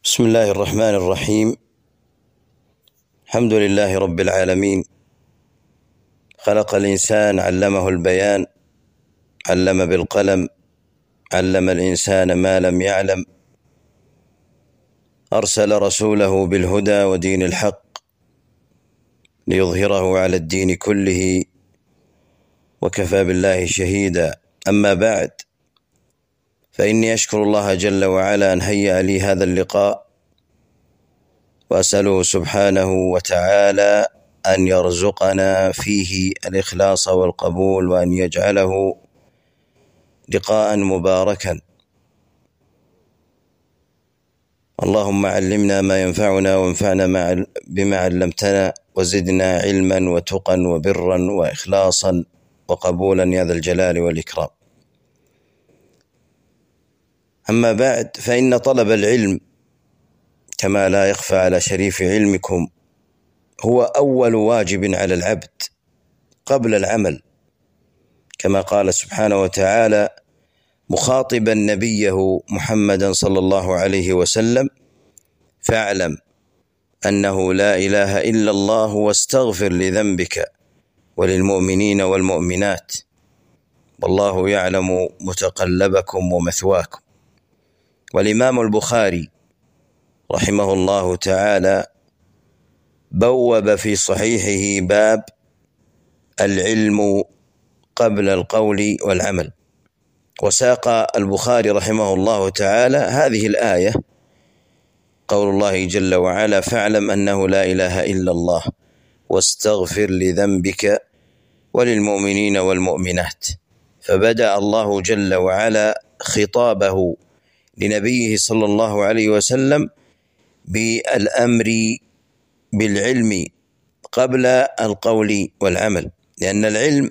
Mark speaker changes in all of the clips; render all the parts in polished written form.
Speaker 1: بسم الله الرحمن الرحيم. الحمد لله رب العالمين، خلق الإنسان علمه البيان، علم بالقلم، علم الإنسان ما لم يعلم، أرسل رسوله بالهدى ودين الحق ليظهره على الدين كله وكفى بالله شهيدا. أما بعد، فإني أشكر الله جل وعلا أن هيأ لي هذا اللقاء، وأسأله سبحانه وتعالى أن يرزقنا فيه الإخلاص والقبول، وأن يجعله لقاء مباركا. اللهم علمنا ما ينفعنا، وانفعنا بما علمتنا، وزدنا علما وتقا وبرا وإخلاصا وقبولا يا ذا الجلال والإكرام. أما بعد، فإن طلب العلم كما لا يخفى على شريف علمكم هو أول واجب على العبد قبل العمل، كما قال سبحانه وتعالى مخاطبا نبيه محمدا صلى الله عليه وسلم: فاعلم أنه لا إله إلا الله واستغفر لذنبك وللمؤمنين والمؤمنات والله يعلم متقلبكم ومثواكم. والإمام البخاري رحمه الله تعالى بوب في صحيحه باب العلم قبل القول والعمل، وساق البخاري رحمه الله تعالى هذه الآية، قول الله جل وعلا: فاعلم أنه لا إله إلا الله واستغفر لذنبك وللمؤمنين والمؤمنات. فبدأ الله جل وعلا خطابه لنبيه صلى الله عليه وسلم بالأمر بالعلم قبل القول والعمل، لأن العلم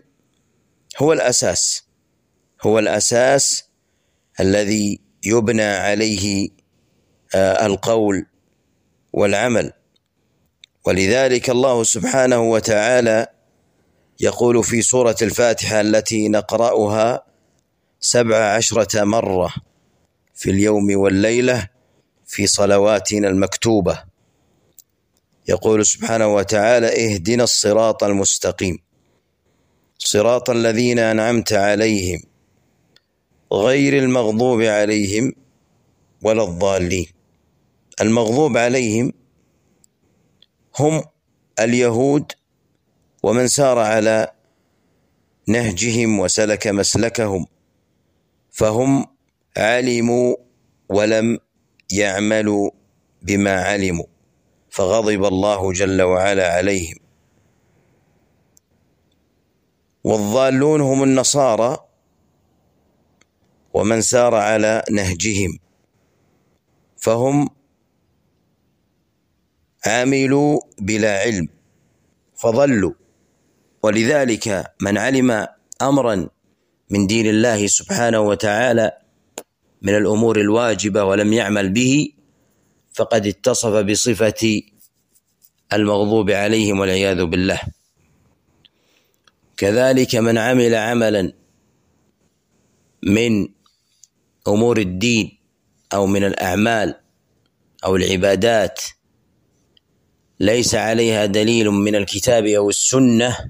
Speaker 1: هو الأساس الذي يبنى عليه القول والعمل. ولذلك الله سبحانه وتعالى يقول في سورة الفاتحة التي نقرأها 17 مرة في اليوم والليلة في صلواتنا المكتوبة، يقول سبحانه وتعالى: اهدنا الصراط المستقيم صراط الذين أنعمت عليهم غير المغضوب عليهم ولا الضالين. المغضوب عليهم هم اليهود ومن سار على نهجهم وسلك مسلكهم، فهم علموا ولم يعملوا بما علموا فغضب الله جل وعلا عليهم. والضالون هم النصارى ومن سار على نهجهم، فهم عملوا بلا علم فضلوا. ولذلك من علم أمرا من دين الله سبحانه وتعالى من الأمور الواجبة ولم يعمل به فقد اتصف بصفة المغضوب عليهم والعياذ بالله. كذلك من عمل عملا من أمور الدين أو من الأعمال أو العبادات ليس عليها دليل من الكتاب أو السنة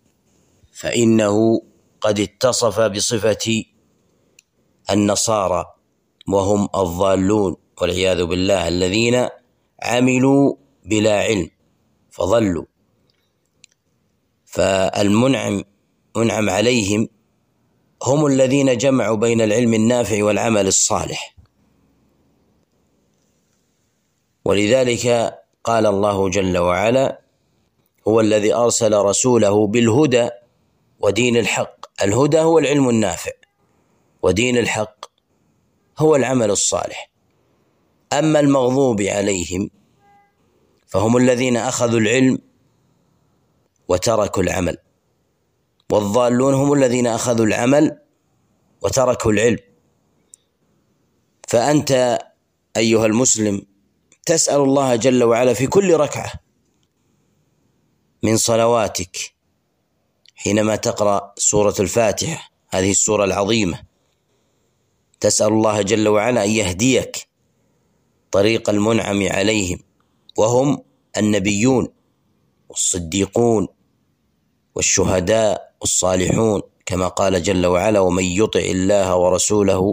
Speaker 1: فإنه قد اتصف بصفة النصارى، وهم الضالون والعياذ بالله، الذين عملوا بلا علم فضلوا. فالمنعم عليهم هم الذين جمعوا بين العلم النافع والعمل الصالح. ولذلك قال الله جل وعلا: هو الذي أرسل رسوله بالهدى ودين الحق. الهدى هو العلم النافع، ودين الحق هو العمل الصالح. أما المغضوب عليهم فهم الذين أخذوا العلم وتركوا العمل، والضالون هم الذين أخذوا العمل وتركوا العلم. فأنت أيها المسلم تسأل الله جل وعلا في كل ركعة من صلواتك حينما تقرأ سورة الفاتحة، هذه السورة العظيمة، تسأل الله جل وعلا أن يهديك طريق المنعم عليهم، وهم النبيون والصديقون والشهداء والصالحون، كما قال جل وعلا: ومن يطع الله ورسوله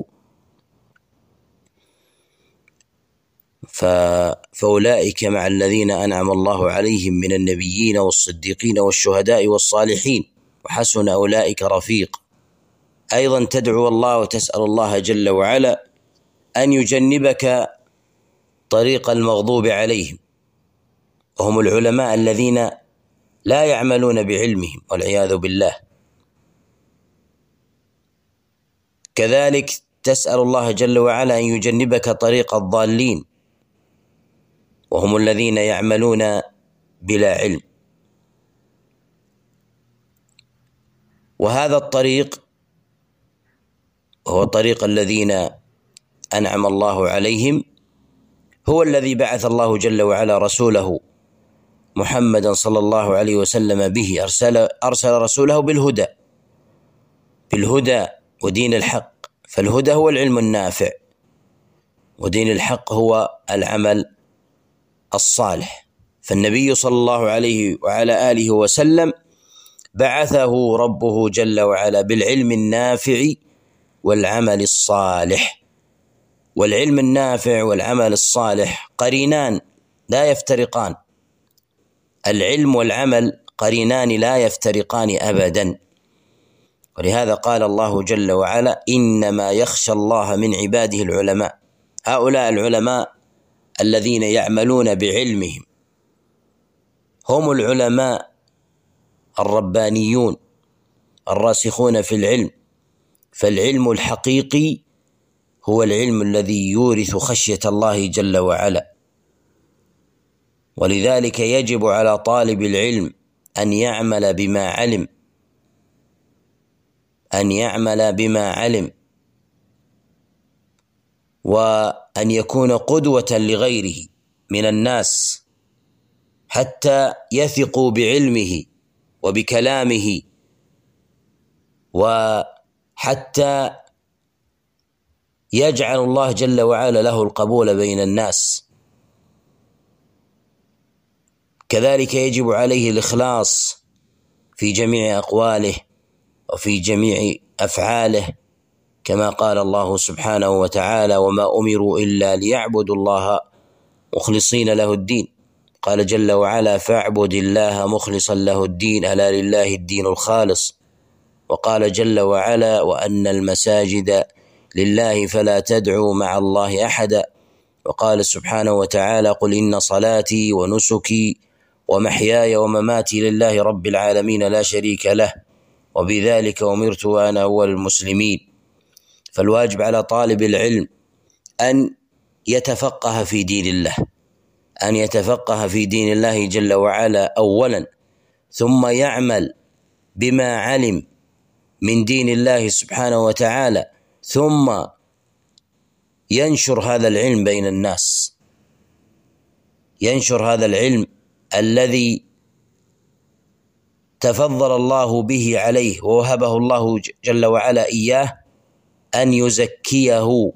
Speaker 1: فأولئك مع الذين أنعم الله عليهم من النبيين والصديقين والشهداء والصالحين وحسن أولئك رفيق. أيضا تدعو الله وتسأل الله جل وعلا أن يجنبك طريق المغضوب عليهم، وهم العلماء الذين لا يعملون بعلمهم والعياذ بالله. كذلك تسأل الله جل وعلا أن يجنبك طريق الضالين، وهم الذين يعملون بلا علم. وهذا الطريق هو طريق الذين أنعم الله عليهم، هو الذي بعث الله جل وعلا رسوله محمدا صلى الله عليه وسلم به، أرسل رسوله بالهدى ودين الحق، فالهدى هو العلم النافع، ودين الحق هو العمل الصالح. فالنبي صلى الله عليه وعلى آله وسلم بعثه ربه جل وعلا بالعلم النافع والعمل الصالح، والعلم النافع والعمل الصالح قرينان لا يفترقان، العلم والعمل قرينان لا يفترقان أبدا. ولهذا قال الله جل وعلا: إنما يخشى الله من عباده العلماء. هؤلاء العلماء الذين يعملون بعلمهم هم العلماء الربانيون الراسخون في العلم، فالعلم الحقيقي هو العلم الذي يورث خشية الله جل وعلا. ولذلك يجب على طالب العلم أن يعمل بما علم، وأن يكون قدوة لغيره من الناس حتى يثقوا بعلمه وبكلامه، وحتى يجعل الله جل وعلا له القبول بين الناس. كذلك يجب عليه الإخلاص في جميع أقواله وفي جميع أفعاله، كما قال الله سبحانه وتعالى: وما أمروا إلا ليعبدوا الله مخلصين له الدين. قال جل وعلا: فاعبد الله مخلصا له الدين، ألا لله الدين الخالص. وقال جل وعلا: وأن المساجد لله فلا تدعوا مع الله أحدا. وقال سبحانه وتعالى: قل إن صلاتي ونسكي ومحياي ومماتي لله رب العالمين لا شريك له وبذلك أمرت وأنا أول المسلمين. فالواجب على طالب العلم أن يتفقه في دين الله جل وعلا أولا، ثم يعمل بما علم من دين الله سبحانه وتعالى، ثم ينشر هذا العلم بين الناس، ينشر هذا العلم الذي تفضل الله به عليه ووهبه الله جل وعلا إياه، أن يزكيه،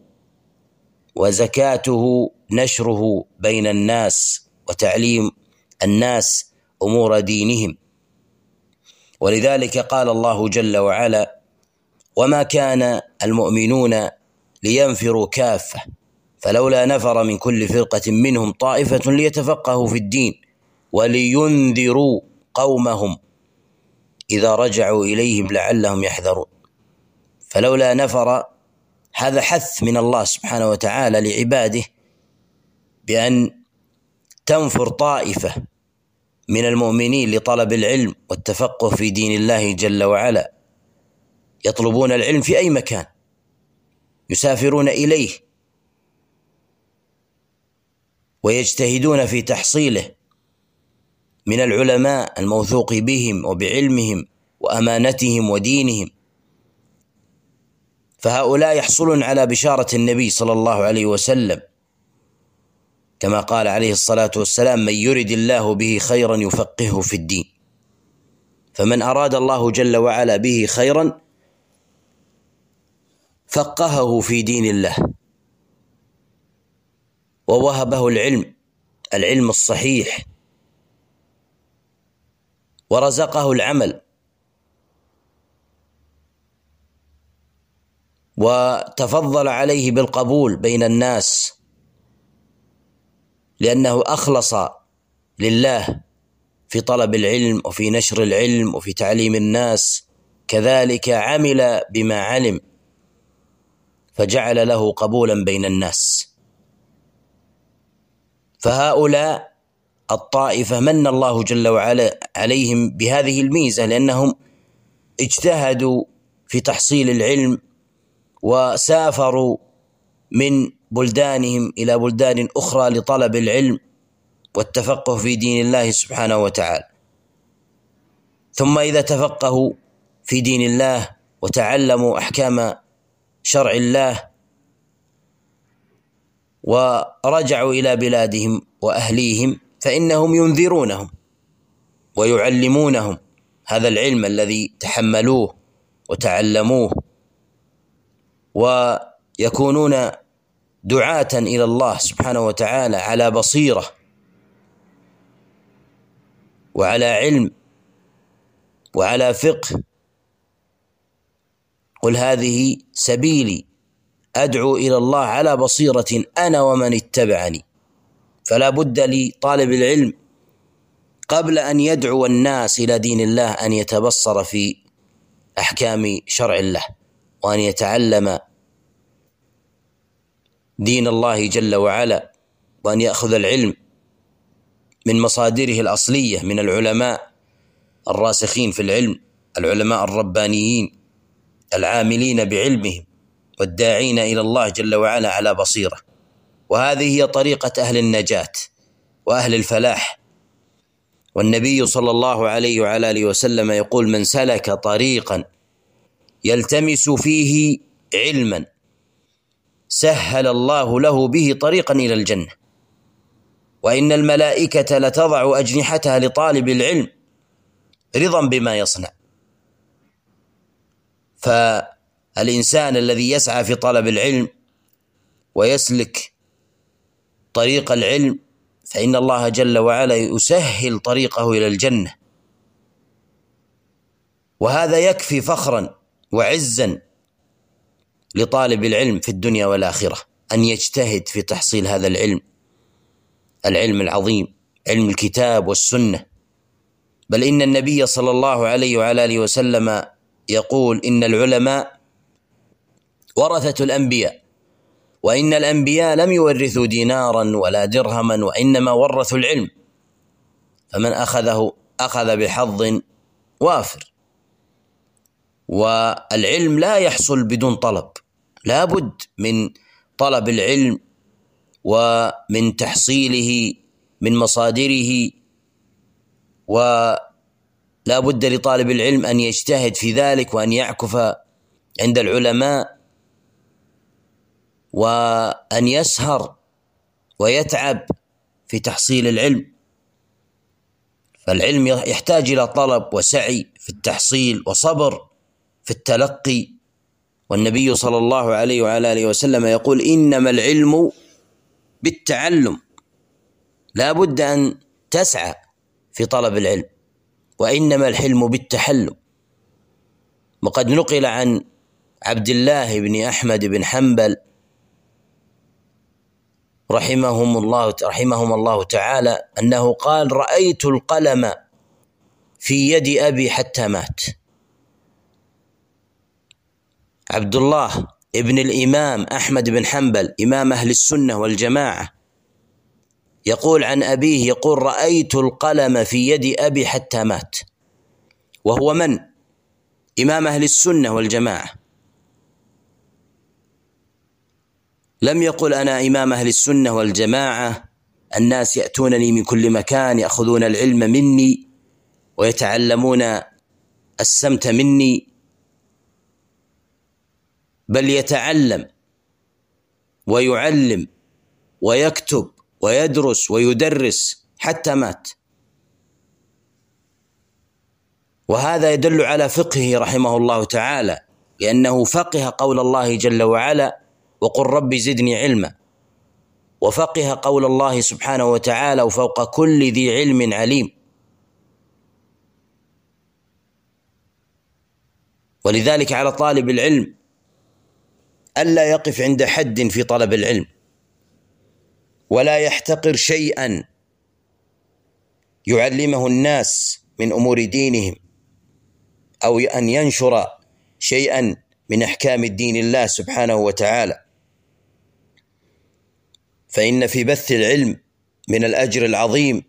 Speaker 1: وزكاته نشره بين الناس وتعليم الناس أمور دينهم. ولذلك قال الله جل وعلا: وما كان المؤمنون لينفروا كافة فلولا نفر من كل فرقة منهم طائفة ليتفقهوا في الدين ولينذروا قومهم إذا رجعوا إليهم لعلهم يحذرون. فلولا نفر، هذا حث من الله سبحانه وتعالى لعباده بأن تنفر طائفة من المؤمنين لطلب العلم والتفقه في دين الله جل وعلا، يطلبون العلم في أي مكان، يسافرون إليه ويجتهدون في تحصيله من العلماء الموثوق بهم وبعلمهم وأمانتهم ودينهم. فهؤلاء يحصلون على بشارة النبي صلى الله عليه وسلم، كما قال عليه الصلاة والسلام: من يرد الله به خيرا يفقهه في الدين. فمن أراد الله جل وعلا به خيرا فقهه في دين الله. ووهبه العلم الصحيح، ورزقه العمل، وتفضل عليه بالقبول بين الناس لأنه أخلص لله في طلب العلم وفي نشر العلم وفي تعليم الناس، كذلك عمل بما علم فجعل له قبولا بين الناس. فهؤلاء الطائفة من الله جل وعلا عليهم بهذه الميزة، لأنهم اجتهدوا في تحصيل العلم وسافروا من بلدانهم إلى بلدان أخرى لطلب العلم والتفقه في دين الله سبحانه وتعالى. ثم إذا تفقهوا في دين الله وتعلموا أحكام شرع الله ورجعوا إلى بلادهم وأهليهم، فإنهم ينذرونهم ويعلمونهم هذا العلم الذي تحملوه وتعلموه، ويكونون دعاة إلى الله سبحانه وتعالى على بصيرة وعلى علم وعلى فقه. قل هذه سبيلي أدعو إلى الله على بصيرة أنا ومن اتبعني. فلا بد لطالب العلم قبل أن يدعو الناس إلى دين الله أن يتبصر في أحكام شرع الله، وأن يتعلم دين الله جل وعلا، وأن يأخذ العلم من مصادره الأصلية من العلماء الراسخين في العلم، العلماء الربانيين العاملين بعلمهم والداعين إلى الله جل وعلا على بصيرة. وهذه هي طريقة أهل النجاة وأهل الفلاح. والنبي صلى الله عليه وعلى آله وسلم يقول: من سلك طريقا يلتمس فيه علما سهل الله له به طريقا إلى الجنة، وإن الملائكة لتضع أجنحتها لطالب العلم رضا بما يصنع. فالإنسان الذي يسعى في طلب العلم ويسلك طريق العلم فإن الله جل وعلا يسهل طريقه إلى الجنة، وهذا يكفي فخرا وعزا لطالب العلم في الدنيا والآخرة أن يجتهد في تحصيل هذا العلم العظيم، علم الكتاب والسنة. بل إن النبي صلى الله عليه وعلى آله وسلم يقول: إن العلماء ورثة الأنبياء، وإن الأنبياء لم يورثوا دينارا ولا درهما، وإنما ورثوا العلم، فمن أخذه أخذ بحظ وافر. والعلم لا يحصل بدون طلب، لا بد من طلب العلم ومن تحصيله من مصادره، ولا بد لطالب العلم أن يجتهد في ذلك وأن يعكف عند العلماء وأن يسهر ويتعب في تحصيل العلم. فالعلم يحتاج إلى طلب وسعي في التحصيل وصبر في التلقي. والنبي صلى الله عليه وعلى آله وسلم يقول: إنما العلم بالتعلم، لا بد أن تسعى في طلب العلم، وإنما الحلم بالتحلم. وقد نقل عن عبد الله بن أحمد بن حنبل رحمهم الله تعالى أنه قال: رأيت القلم في يد أبي حتى مات. عبد الله ابن الإمام أحمد بن حنبل إمام أهل السنة والجماعة يقول عن أبيه، يقول: رأيت القلم في يد أبي حتى مات. وهو من؟ إمام أهل السنة والجماعة. لم يقل أنا إمام أهل السنة والجماعة، الناس يأتونني من كل مكان يأخذون العلم مني ويتعلمون السمت مني، بل يتعلم ويعلم ويكتب ويدرس ويدرس حتى مات. وهذا يدل على فقهه رحمه الله تعالى، لأنه فقه قول الله جل وعلا: وقل رب زدني علما. وفقه قول الله سبحانه وتعالى: وفوق كل ذي علم عليم. ولذلك على طالب العلم ألا يقف عند حد في طلب العلم، ولا يحتقر شيئا يعلمه الناس من أمور دينهم، أو أن ينشر شيئا من أحكام الدين الله سبحانه وتعالى، فإن في بث العلم من الأجر العظيم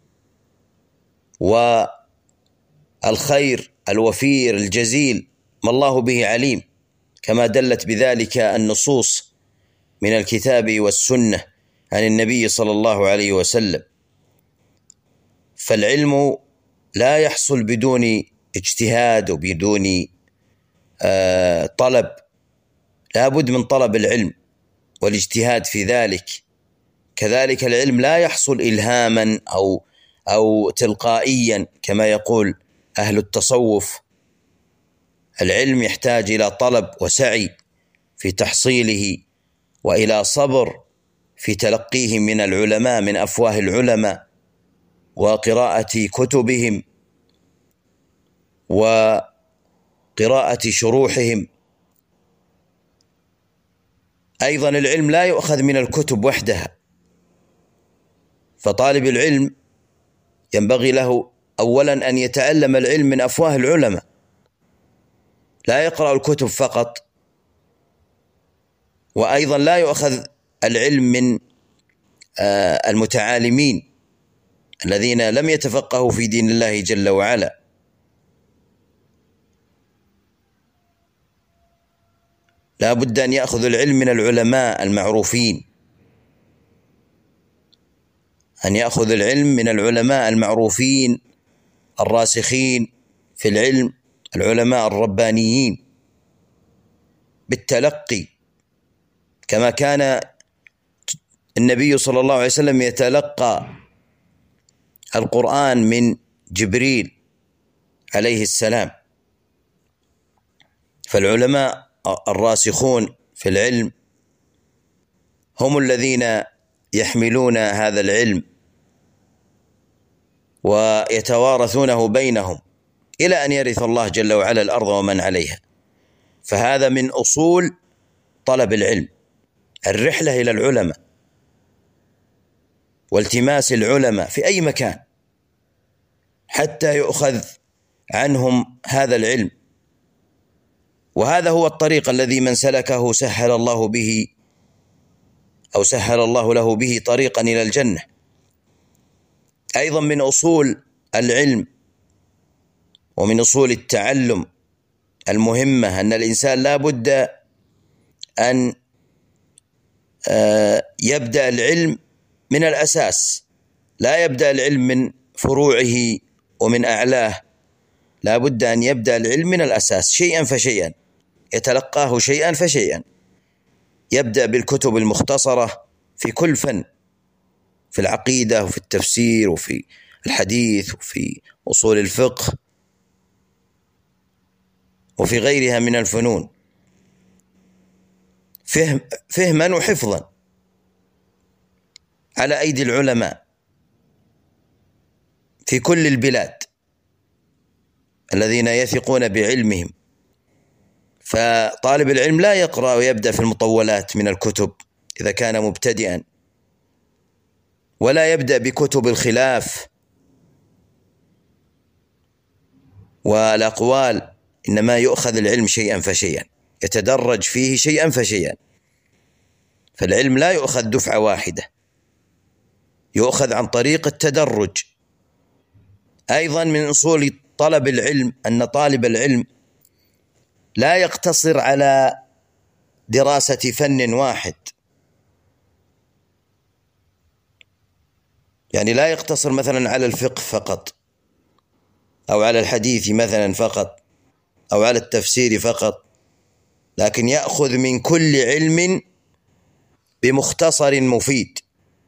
Speaker 1: والخير الوفير الجزيل ما الله به عليم، كما دلت بذلك النصوص من الكتاب والسنة عن النبي صلى الله عليه وسلم. فالعلم لا يحصل بدون اجتهاد وبدون طلب، لا بد من طلب العلم والاجتهاد في ذلك. كذلك العلم لا يحصل إلهاما أو تلقائيا كما يقول أهل التصوف. العلم يحتاج إلى طلب وسعي في تحصيله، وإلى صبر في تلقيه من العلماء، من أفواه العلماء، وقراءة كتبهم وقراءة شروحهم. أيضا العلم لا يؤخذ من الكتب وحدها، فطالب العلم ينبغي له أولا أن يتعلم العلم من أفواه العلماء، لا يقرأ الكتب فقط. وأيضا لا يؤخذ العلم من المتعالمين الذين لم يتفقهوا في دين الله جل وعلا. لا بد أن يأخذ العلم من العلماء المعروفين، أن يأخذ العلم من العلماء المعروفين الراسخين في العلم، العلماء الربانيين، بالتلقي، كما كان النبي صلى الله عليه وسلم يتلقى القرآن من جبريل عليه السلام. فالعلماء الراسخون في العلم هم الذين يحملون هذا العلم ويتوارثونه بينهم إلى أن يرث الله جل وعلا الأرض ومن عليها. فهذا من أصول طلب العلم، الرحلة إلى العلماء والتماس العلماء في أي مكان حتى يؤخذ عنهم هذا العلم. وهذا هو الطريق الذي من سلكه سهل الله به، أو سهل الله له به طريقا إلى الجنة. أيضا من أصول العلم ومن أصول التعلم المهمة أن الإنسان لا بد أن يبدأ العلم من الأساس، لا يبدأ العلم من فروعه ومن أعلاه، لا بد أن يبدأ العلم من الأساس شيئا فشيئا، يتلقاه شيئا فشيئا. يبدأ بالكتب المختصرة في كل فن، في العقيدة وفي التفسير وفي الحديث وفي أصول الفقه وفي غيرها من الفنون، فهما وحفظا على أيدي العلماء في كل البلاد الذين يثقون بعلمهم. فطالب العلم لا يقرأ ويبدأ في المطولات من الكتب إذا كان مبتدئا، ولا يبدأ بكتب الخلاف والأقوال، إنما يؤخذ العلم شيئا فشيئا، يتدرج فيه شيئا فشيئا. فالعلم لا يؤخذ دفعة واحدة، يؤخذ عن طريق التدرج. أيضا من أصول طلب العلم أن طالب العلم لا يقتصر على دراسة فن واحد، يعني لا يقتصر مثلا على الفقه فقط، أو على الحديث مثلا فقط، أو على التفسير فقط، لكن يأخذ من كل علم بمختصر مفيد،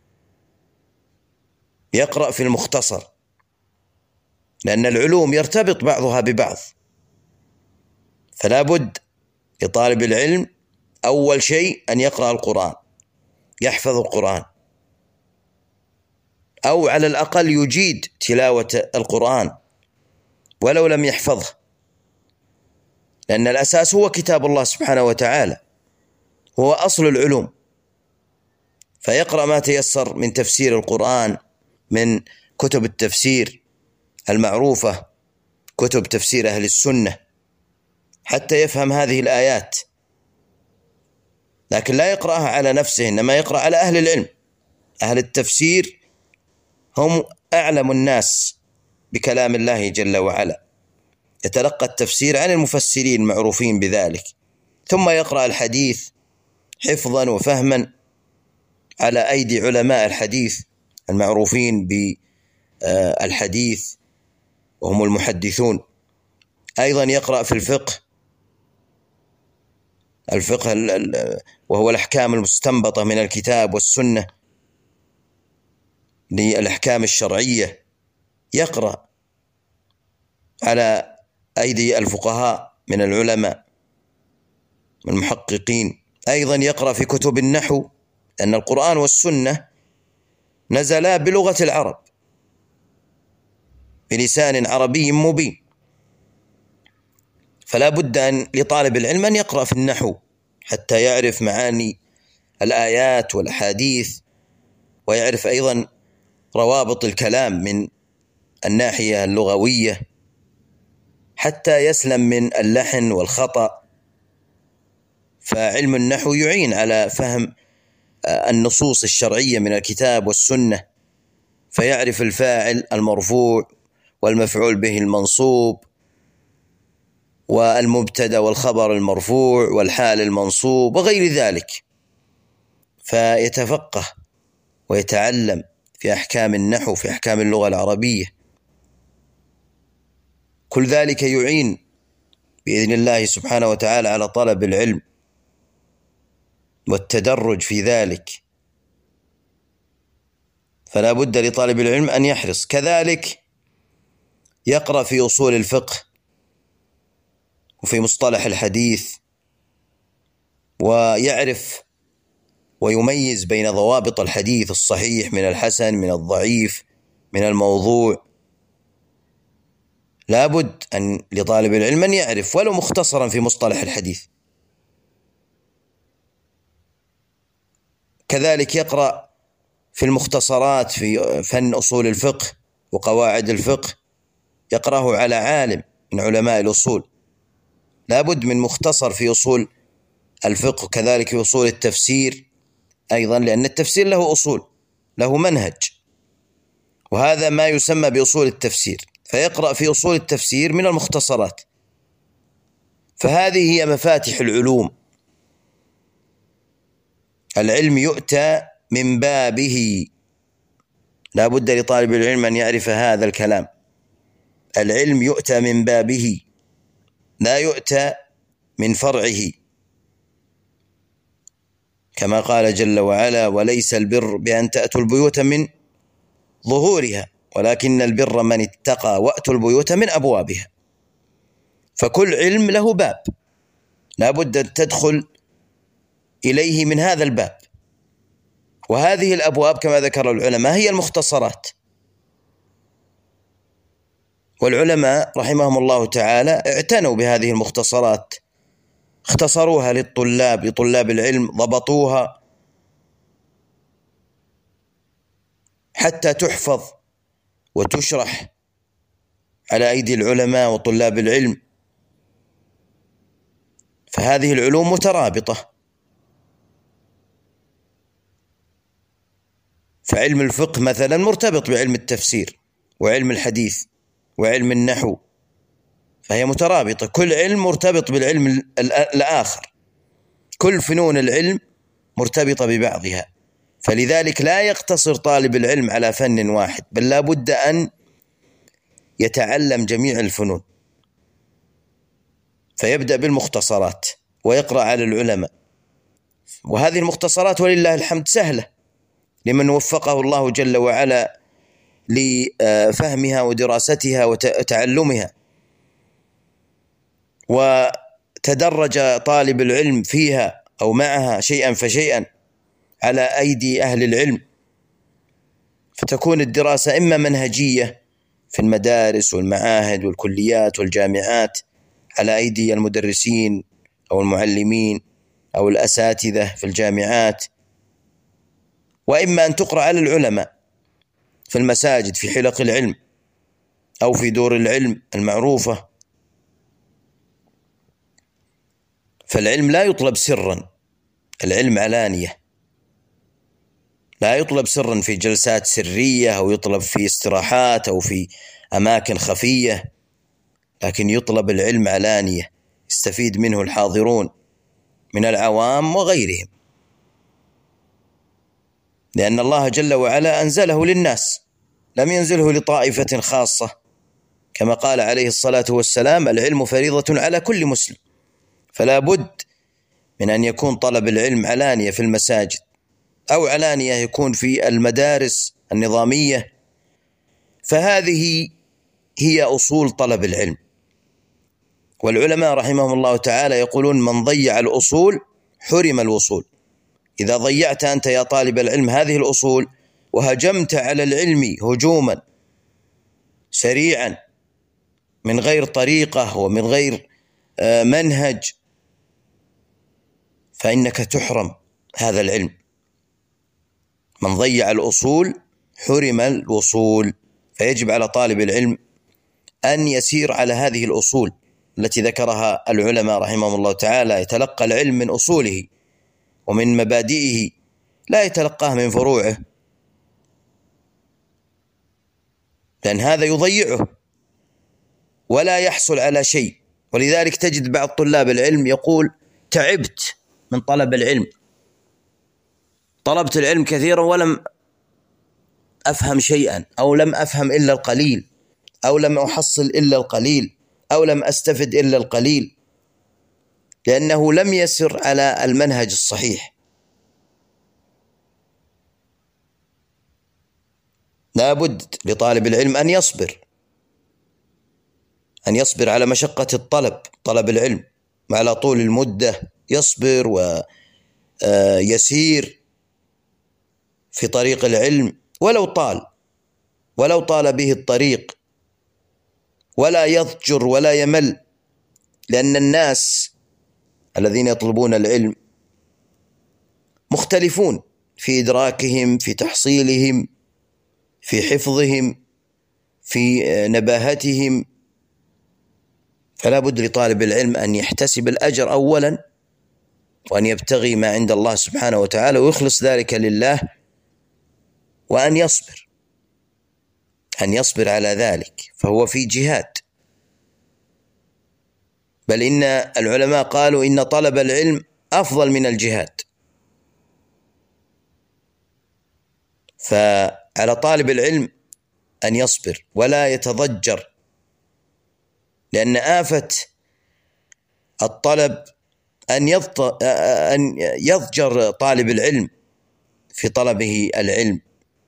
Speaker 1: يقرأ في المختصر، لأن العلوم يرتبط بعضها ببعض. فلا بد لطالب العلم أول شيء أن يقرأ القرآن، يحفظ القرآن، أو على الأقل يجيد تلاوة القرآن ولو لم يحفظه، لأن الأساس هو كتاب الله سبحانه وتعالى، هو أصل العلوم. فيقرأ ما تيسر من تفسير القرآن، من كتب التفسير المعروفة، كتب تفسير أهل السنة، حتى يفهم هذه الآيات، لكن لا يقرأها على نفسه، إنما يقرأ على أهل العلم. أهل التفسير هم أعلم الناس بكلام الله جل وعلا، يتلقى التفسير عن المفسرين المعروفين بذلك، ثم يقرأ الحديث حفظا وفهما على أيدي علماء الحديث المعروفين بالحديث وهم المحدثون. أيضا يقرأ في الفقه وهو الأحكام المستنبطة من الكتاب والسنة للأحكام الشرعية، يقرأ على أيدي الفقهاء من العلماء المحققين. أيضا يقرأ في كتب النحو، أن القرآن والسنة نزلا بلغة العرب بلسان عربي مبين، فلا بد أن لطالب العلم أن يقرأ في النحو حتى يعرف معاني الآيات والأحاديث، ويعرف أيضا روابط الكلام من الناحية اللغوية، حتى يسلم من اللحن والخطأ. فعلم النحو يعين على فهم النصوص الشرعية من الكتاب والسنة، فيعرف الفاعل المرفوع والمفعول به المنصوب والمبتدأ والخبر المرفوع والحال المنصوب وغير ذلك، فيتفقه ويتعلم في أحكام النحو، في أحكام اللغة العربية. كل ذلك يعين بإذن الله سبحانه وتعالى على طلب العلم والتدرج في ذلك، فلا بد لطالب العلم أن يحرص. كذلك يقرأ في أصول الفقه وفي مصطلح الحديث، ويعرف ويميز بين ضوابط الحديث الصحيح من الحسن، من الضعيف، من الموضوع. لا بد أن لطالب العلم أن يعرف ولو مختصرا في مصطلح الحديث. كذلك يقرأ في المختصرات في فن أصول الفقه وقواعد الفقه، يقرأه على عالم من علماء الأصول. لا بد من مختصر في أصول الفقه، كذلك في أصول التفسير أيضا، لأن التفسير له أصول، له منهج، وهذا ما يسمى بأصول التفسير، فيقرأ في أصول التفسير من المختصرات. فهذه هي مفاتيح العلوم. العلم يؤتى من بابه، لا بد لطالب العلم أن يعرف هذا الكلام. العلم يؤتى من بابه، لا يؤتى من فرعه، كما قال جل وعلا: وليس البر بأن تأتوا البيوت من ظهورها ولكن البر من اتقى وأتوا البيوت من أبوابها. فكل علم له باب، لا بد أن تدخل إليه من هذا الباب، وهذه الأبواب كما ذكر العلماء هي المختصرات. والعلماء رحمهم الله تعالى اعتنوا بهذه المختصرات، اختصروها لطلاب العلم، ضبطوها حتى تحفظ وتشرح على أيدي العلماء وطلاب العلم. فهذه العلوم مترابطة. فعلم الفقه مثلا مرتبط بعلم التفسير وعلم الحديث وعلم النحو، فهي مترابطة، كل علم مرتبط بالعلم الآخر، كل فنون العلم مرتبطة ببعضها. فلذلك لا يقتصر طالب العلم على فن واحد، بل لا بد أن يتعلم جميع الفنون، فيبدأ بالمختصرات ويقرأ على العلماء. وهذه المختصرات ولله الحمد سهلة لمن وفقه الله جل وعلا لفهمها ودراستها وتعلمها. وتدرج طالب العلم فيها أو معها شيئا فشيئا على أيدي أهل العلم، فتكون الدراسة إما منهجية في المدارس والمعاهد والكليات والجامعات على أيدي المدرسين أو المعلمين أو الأساتذة في الجامعات، وإما أن تقرأ على العلماء في المساجد في حلق العلم أو في دور العلم المعروفة. فالعلم لا يطلب سرا، العلم علانية، لا يطلب سرا في جلسات سرية أو يطلب في استراحات أو في أماكن خفية، لكن يطلب العلم علانية يستفيد منه الحاضرون من العوام وغيرهم، لأن الله جل وعلا أنزله للناس، لم ينزله لطائفة خاصة، كما قال عليه الصلاة والسلام: العلم فريضة على كل مسلم. فلا بد من أن يكون طلب العلم علانية في المساجد، أو علانية يكون في المدارس النظامية. فهذه هي أصول طلب العلم. والعلماء رحمهم الله تعالى يقولون: من ضيع الأصول حرم الوصول. إذا ضيعت أنت يا طالب العلم هذه الأصول وهجمت على العلم هجوما سريعا من غير طريقة ومن غير منهج، فإنك تحرم هذا العلم. من ضيع الأصول حرم الوصول. فيجب على طالب العلم أن يسير على هذه الأصول التي ذكرها العلماء رحمهم الله تعالى، يتلقى العلم من أصوله ومن مبادئه، لا يتلقاه من فروعه، لأن هذا يضيعه ولا يحصل على شيء. ولذلك تجد بعض طلاب العلم يقول: تعبت من طلب العلم، طلبت العلم كثيرا ولم أفهم شيئا، أو لم أفهم إلا القليل، أو لم أحصل إلا القليل، أو لم أستفد إلا القليل، لأنه لم يسر على المنهج الصحيح. لا بد لطالب العلم أن يصبر على مشقة طلب العلم، وعلى طول المدة يصبر ويسير في طريق العلم ولو طال به الطريق، ولا يضجر ولا يمل، لأن الناس الذين يطلبون العلم مختلفون في إدراكهم، في تحصيلهم، في حفظهم، في نباهتهم. فلا بد لطالب العلم أن يحتسب الأجر أولا، وأن يبتغي ما عند الله سبحانه وتعالى ويخلص ذلك لله، وأن يصبر على ذلك، فهو في جهاد. بل إن العلماء قالوا إن طلب العلم أفضل من الجهاد. فعلى طالب العلم أن يصبر ولا يتضجر، لأن آفة الطلب أن يضجر طالب العلم في طلبه العلم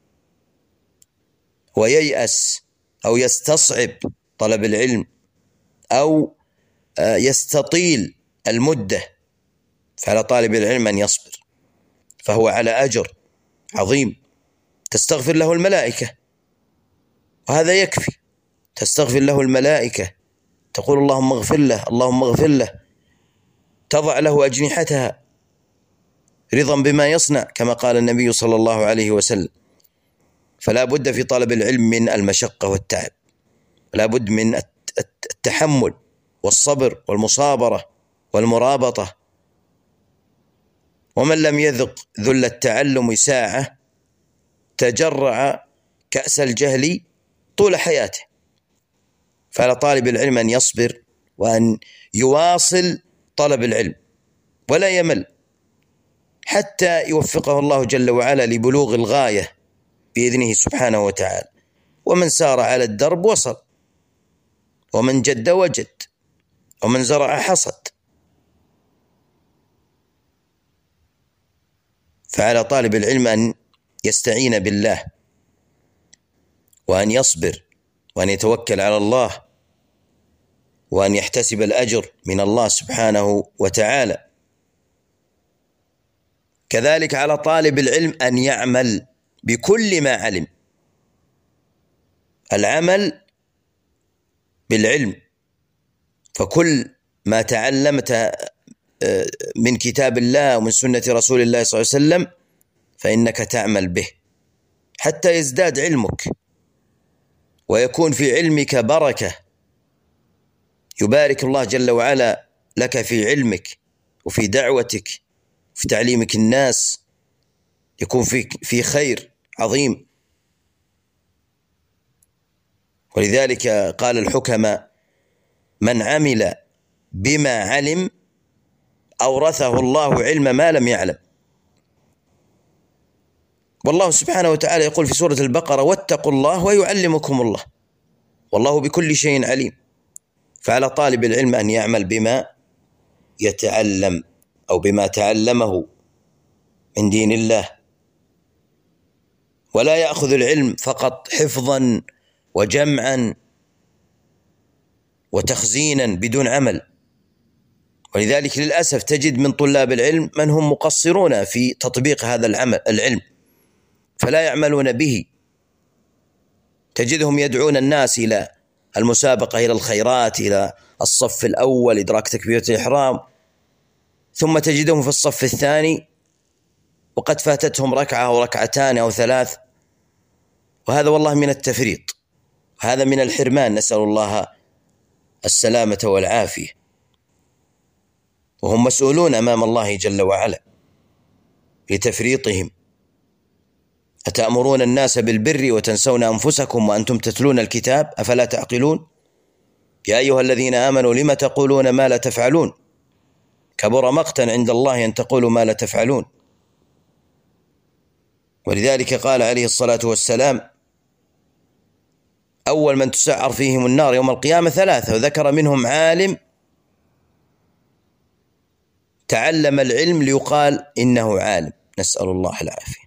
Speaker 1: وييأس، أو يستصعب طلب العلم، أو يستطيل المدة. فعلى طالب العلم أن يصبر، فهو على أجر عظيم تستغفر له الملائكة، وهذا يكفي. تستغفر له الملائكة، تقول: اللهم اغفر له، اللهم اغفر له، تضع له أجنحتها رضا بما يصنع، كما قال النبي صلى الله عليه وسلم. فلا بد في طلب العلم من المشقة والتعب، لا بد من التحمل والصبر والمصابرة والمرابطة. ومن لم يذق ذل التعلم ساعة تجرع كأس الجهل طول حياته. فعلى طالب العلم أن يصبر وأن يواصل طلب العلم ولا يمل حتى يوفقه الله جل وعلا لبلوغ الغاية بإذنه سبحانه وتعالى. ومن سار على الدرب وصل، ومن جد وجد، ومن زرع حصد. فعلى طالب العلم أن يستعين بالله، وأن يصبر، وأن يتوكل على الله، وأن يحتسب الأجر من الله سبحانه وتعالى. كذلك على طالب العلم أن يعمل بكل ما علم، العمل بالعلم. فكل ما تعلمت من كتاب الله ومن سنة رسول الله صلى الله عليه وسلم فإنك تعمل به حتى يزداد علمك ويكون في علمك بركة، يبارك الله جل وعلا لك في علمك وفي دعوتك وفي تعليمك الناس، يكون في خير عظيم. ولذلك قال الحكماء: من عمل بما علم أورثه الله علم ما لم يعلم. والله سبحانه وتعالى يقول في سورة البقرة: واتقوا الله ويعلمكم الله والله بكل شيء عليم. فعلى طالب العلم أن يعمل بما يتعلم أو بما تعلمه من دين الله، ولا يأخذ العلم فقط حفظا وجمعا وتخزينا بدون عمل. ولذلك للأسف تجد من طلاب العلم من هم مقصرون في تطبيق هذا العلم فلا يعملون به. تجدهم يدعون الناس إلى المسابقة إلى الخيرات، إلى الصف الأول، إدراك تكبيرة الإحرام، ثم تجدهم في الصف الثاني وقد فاتتهم ركعة أو ركعتان أو ثلاث، وهذا والله من التفريط، هذا من الحرمان، نسأل الله السلامة والعافية، وهم مسؤولون أمام الله جل وعلا لتفريطهم. أتأمرون الناس بالبر وتنسون أنفسكم وأنتم تتلون الكتاب أفلا تعقلون؟ يا أيها الذين آمنوا لم تقولون ما لا تفعلون كبر مقتا عند الله أن تقولوا ما لا تفعلون. ولذلك قال عليه الصلاة والسلام: أول من تسعر فيهم النار يوم القيامة ثلاثة، وذكر منهم عالم تعلم العلم ليقال إنه عالم، نسأل الله العافية،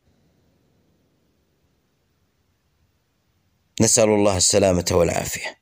Speaker 1: نسأل الله السلامة والعافية.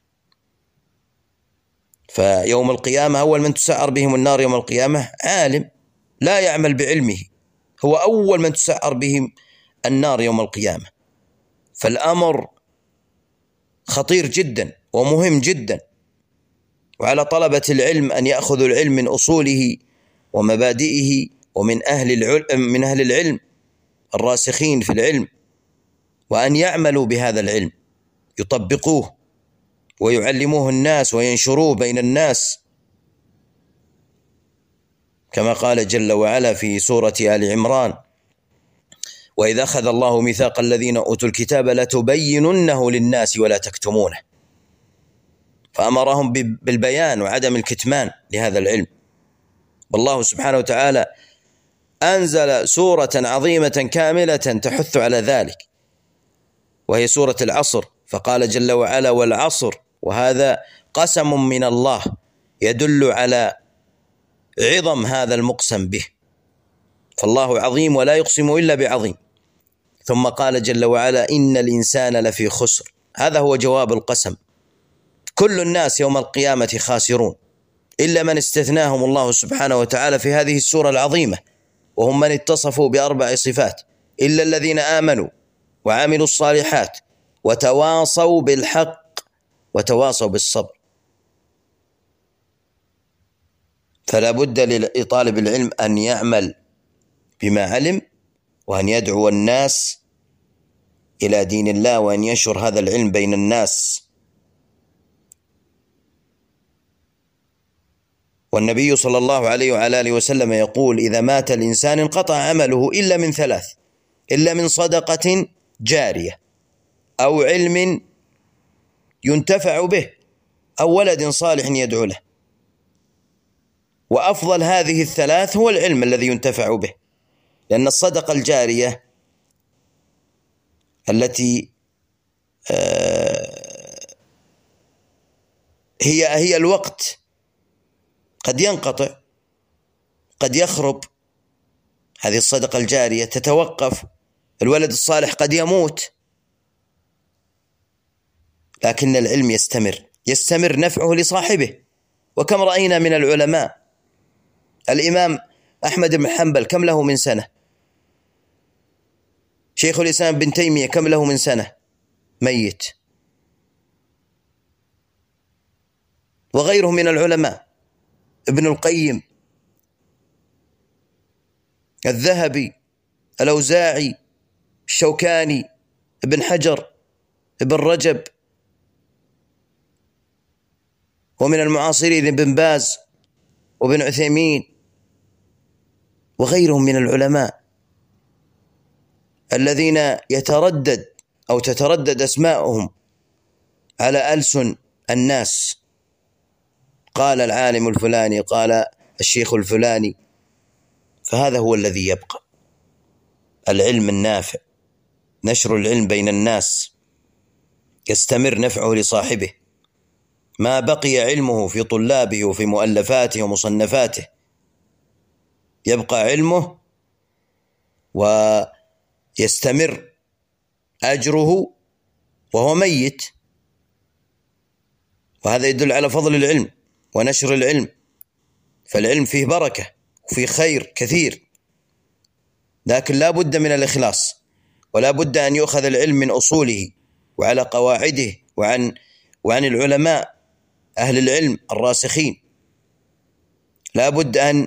Speaker 1: فيوم القيامة أول من تسعر بهم النار يوم القيامة عالم لا يعمل بعلمه، هو أول من تسعر بهم النار يوم القيامة. فالأمر خطير جدا ومهم جدا، وعلى طلبة العلم أن يأخذوا العلم من أصوله ومبادئه ومن أهل العلم الراسخين في العلم، وأن يعملوا بهذا العلم، يطبقوه ويعلموه الناس وينشروه بين الناس، كما قال جل وعلا في سورة آل عمران: وإذا أخذ الله ميثاق الذين أوتوا الكتاب لتبيننه للناس ولا تكتمونه، فأمرهم بالبيان وعدم الكتمان لهذا العلم. والله سبحانه وتعالى أنزل سورة عظيمة كاملة تحث على ذلك، وهي سورة العصر، فقال جل وعلا: والعصر، وهذا قسم من الله يدل على عظم هذا المقسم به، فالله عظيم ولا يقسم إلا بعظيم. ثم قال جل وعلا: إن الإنسان لفي خسر، هذا هو جواب القسم، كل الناس يوم القيامة خاسرون إلا من استثناهم الله سبحانه وتعالى في هذه السورة العظيمة، وهم من اتصفوا بأربع صفات: إلا الذين آمنوا وعملوا الصالحات وتواصوا بالحق وتواصوا بالصبر. فلا بد لطالب العلم أن يعمل بما علم، وأن يدعو الناس إلى دين الله، وأن ينشر هذا العلم بين الناس. والنبي صلى الله عليه وعلى آله وسلم يقول: إذا مات الإنسان انقطع عمله إلا من ثلاث: إلا من صدقة جارية، أو علم ينتفع به، أو ولد صالح يدعو له. وأفضل هذه الثلاث هو العلم الذي ينتفع به، لأن الصدقة الجارية التي هي الوقت قد ينقطع، قد يخرب، هذه الصدقة الجارية تتوقف، الولد الصالح قد يموت، لكن العلم يستمر نفعه لصاحبه. وكم رأينا من العلماء، الإمام أحمد بن حنبل كم له من سنة، شيخ الإسلام بن تيمية كم له من سنة ميت، وغيره من العلماء، ابن القيم، الذهبي، الأوزاعي، الشوكاني، ابن حجر، ابن رجب، ومن المعاصرين ابن باز وابن عثيمين وغيرهم من العلماء الذين يتردد أو تتردد أسماءهم على ألسن الناس. قال العالم الفلاني، قال الشيخ الفلاني. فهذا هو الذي يبقى، العلم النافع، نشر العلم بين الناس، يستمر نفعه لصاحبه، ما بقي علمه في طلابه وفي مؤلفاته ومصنفاته، يبقى علمه ويستمر أجره وهو ميت. وهذا يدل على فضل العلم ونشر العلم، فالعلم فيه بركة وفيه خير كثير، لكن لا بد من الإخلاص، ولا بد أن يؤخذ العلم من أصوله وعلى قواعده وعن العلماء أهل العلم الراسخين. لا بد أن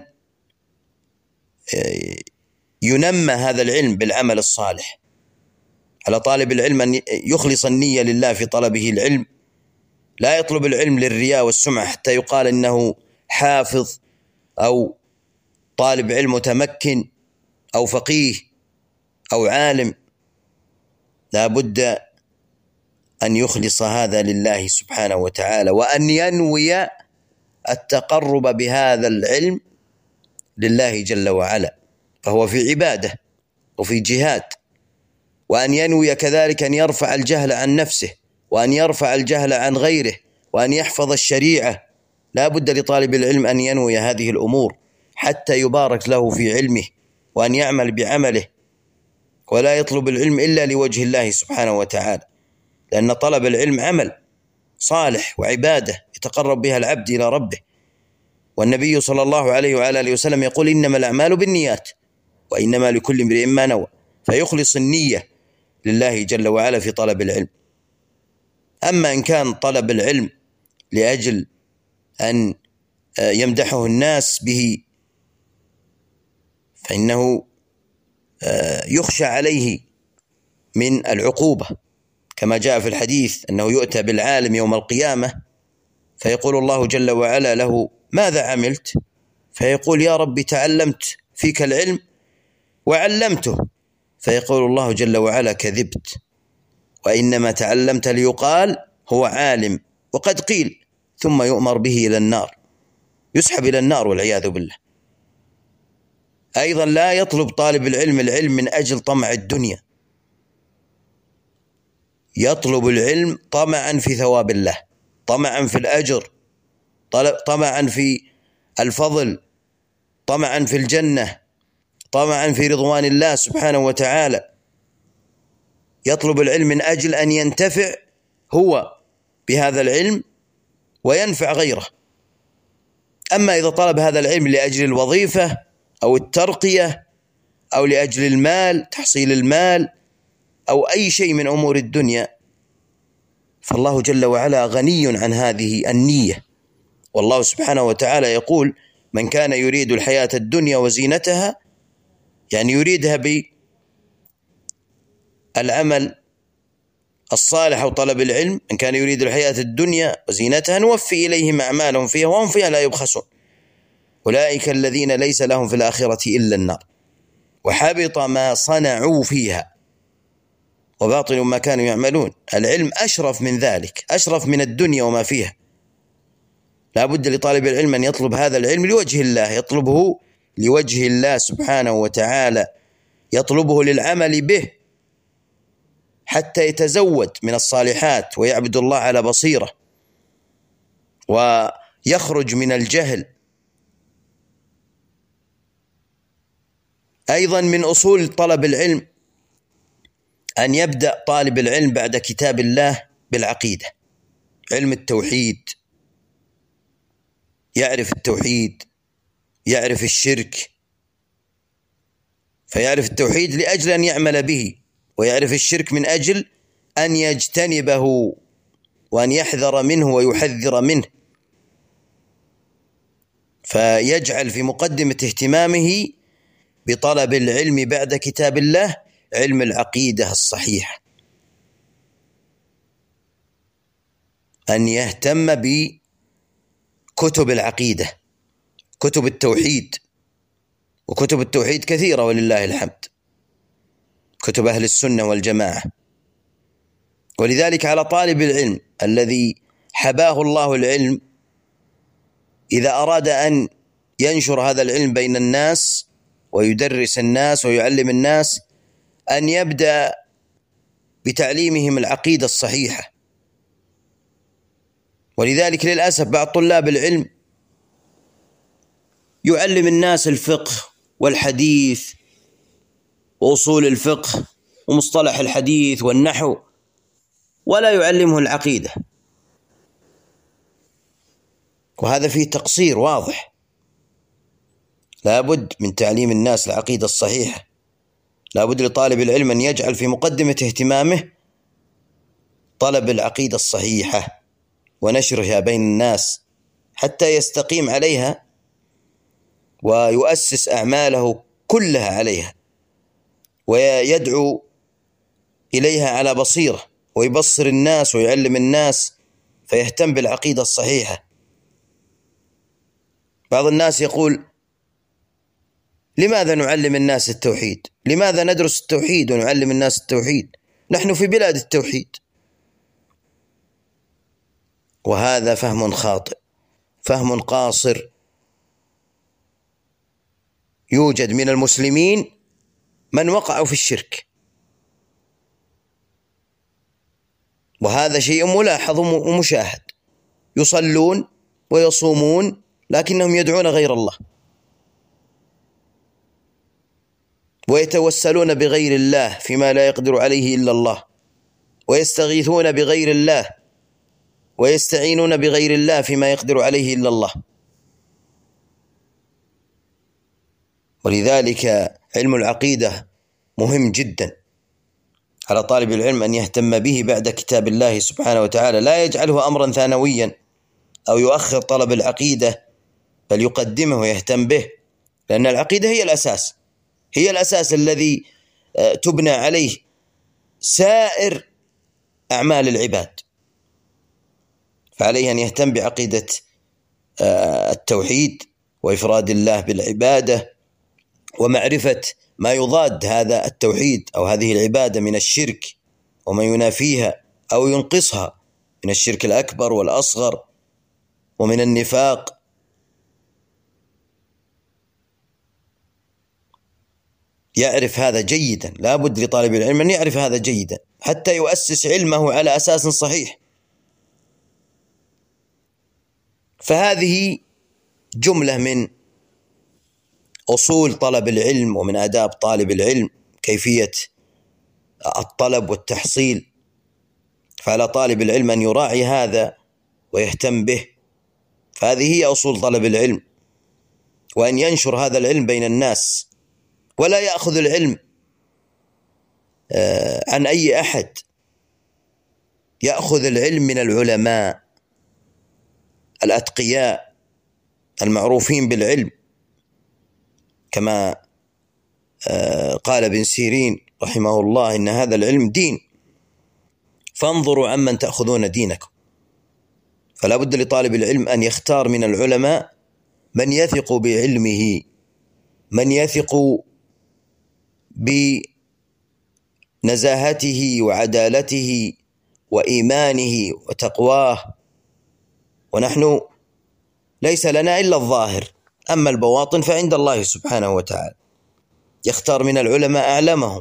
Speaker 1: ينمى هذا العلم بالعمل الصالح. على طالب العلم أن يخلص النية لله في طلبه العلم، لا يطلب العلم للرياء والسمعة حتى يقال إنه حافظ أو طالب علم متمكن أو فقيه أو عالم. لا بد أن يخلص هذا لله سبحانه وتعالى، وأن ينوي التقرب بهذا العلم لله جل وعلا، فهو في عبادة وفي جهاد. وأن ينوي كذلك أن يرفع الجهل عن نفسه، وأن يرفع الجهل عن غيره، وأن يحفظ الشريعة. لا بد لطالب العلم أن ينوي هذه الأمور حتى يبارك له في علمه، وأن يعمل بعمله، ولا يطلب العلم إلا لوجه الله سبحانه وتعالى، لأن طلب العلم عمل صالح وعبادة يتقرب بها العبد إلى ربه. والنبي صلى الله عليه وعلى آله وسلم يقول: إنما الأعمال بالنيات وإنما لكل امرئ ما نوى. فيخلص النية لله جل وعلا في طلب العلم. أما إن كان طلب العلم لأجل أن يمدحه الناس به فإنه يخشى عليه من العقوبة، كما جاء في الحديث أنه يؤتى بالعالم يوم القيامة فيقول الله جل وعلا له: ماذا عملت؟ فيقول: يا رب تعلمت فيك العلم وعلمته. فيقول الله جل وعلا: كذبت، وإنما تعلمت ليقال هو عالم، وقد قيل. ثم يؤمر به إلى النار، يسحب إلى النار والعياذ بالله. أيضا لا يطلب طالب العلم من أجل طمع الدنيا، يطلب العلم طمعا في ثواب الله، طمعا في الأجر، طمعا في الفضل، طمعا في الجنة، طمعا في رضوان الله سبحانه وتعالى. يطلب العلم من أجل أن ينتفع هو بهذا العلم وينفع غيره. أما إذا طلب هذا العلم لأجل الوظيفة أو الترقية أو لأجل المال، تحصيل المال أو أي شيء من أمور الدنيا، فالله جل وعلا غني عن هذه النية. والله سبحانه وتعالى يقول: من كان يريد الحياة الدنيا وزينتها، يعني يريدها بالعمل الصالح أو طلب العلم. من كان يريد الحياة الدنيا وزينتها نوفي إليهم أعمالهم فيها وهم فيها لا يبخسون، أولئك الذين ليس لهم في الآخرة إلا النار وحبط ما صنعوا فيها وباطل ما كانوا يعملون. العلم أشرف من ذلك، أشرف من الدنيا وما فيها. لا بد لطالب العلم أن يطلب هذا العلم لوجه الله، يطلبه لوجه الله سبحانه وتعالى، يطلبه للعمل به حتى يتزود من الصالحات ويعبد الله على بصيرة ويخرج من الجهل. أيضا من أصول طلب العلم أن يبدأ طالب العلم بعد كتاب الله بالعقيدة، علم التوحيد، يعرف التوحيد، يعرف الشرك، فيعرف التوحيد لأجل أن يعمل به، ويعرف الشرك من أجل أن يجتنبه وأن يحذر منه ويحذر منه. فيجعل في مقدمة اهتمامه بطلب العلم بعد كتاب الله علم العقيدة الصحيحة، أن يهتم بكتب العقيدة، كتب التوحيد. وكتب التوحيد كثيرة ولله الحمد، كتب أهل السنة والجماعة. ولذلك على طالب العلم الذي حباه الله العلم، إذا أراد أن ينشر هذا العلم بين الناس ويدرس الناس ويعلم الناس، أن يبدأ بتعليمهم العقيدة الصحيحة. ولذلك للأسف بعض طلاب العلم يعلم الناس الفقه والحديث وأصول الفقه ومصطلح الحديث والنحو، ولا يعلمه العقيدة، وهذا فيه تقصير واضح. لا بد من تعليم الناس العقيدة الصحيحة. لا بد لطالب العلم أن يجعل في مقدمة اهتمامه طلب العقيدة الصحيحة ونشرها بين الناس حتى يستقيم عليها ويؤسس أعماله كلها عليها، ويدعو إليها على بصيرة، ويبصر الناس ويعلم الناس، فيهتم بالعقيدة الصحيحة. بعض الناس يقول: لماذا نعلم الناس التوحيد؟ لماذا ندرس التوحيد ونعلم الناس التوحيد؟ نحن في بلاد التوحيد. وهذا فهم خاطئ، فهم قاصر. يوجد من المسلمين من وقعوا في الشرك، وهذا شيء ملاحظ ومشاهد. يصلون ويصومون لكنهم يدعون غير الله، ويتوسلون بغير الله فيما لا يقدر عليه إلا الله، ويستغيثون بغير الله، ويستعينون بغير الله فيما يقدر عليه إلا الله. ولذلك علم العقيدة مهم جدا على طالب العلم أن يهتم به بعد كتاب الله سبحانه وتعالى، لا يجعله أمرا ثانويا أو يؤخر طلب العقيدة، بل يقدمه ويهتم به، لأن العقيدة هي الأساس، هي الأساس الذي تبنى عليه سائر أعمال العباد. فعليه أن يهتم بعقيدة التوحيد وإفراد الله بالعبادة، ومعرفة ما يضاد هذا التوحيد أو هذه العبادة من الشرك وما ينافيها أو ينقصها من الشرك الأكبر والأصغر ومن النفاق. يعرف هذا جيدا، لا بد لطالب العلم أن يعرف هذا جيدا حتى يؤسس علمه على أساس صحيح. فهذه جملة من أصول طلب العلم ومن آداب طالب العلم، كيفية الطلب والتحصيل. فعلى طالب العلم أن يراعي هذا ويهتم به. فهذه هي أصول طلب العلم، وأن ينشر هذا العلم بين الناس، ولا يأخذ العلم عن أي أحد، يأخذ العلم من العلماء الأتقياء المعروفين بالعلم، كما قال ابن سيرين رحمه الله: إن هذا العلم دين، فانظروا عمن تأخذون دينكم. فلا بد لطالب العلم أن يختار من العلماء من يثق بعلمه، من يثق بنزاهته وعدالته وإيمانه وتقواه. ونحن ليس لنا إلا الظاهر، أما البواطن فعند الله سبحانه وتعالى. يختار من العلماء أعلمهم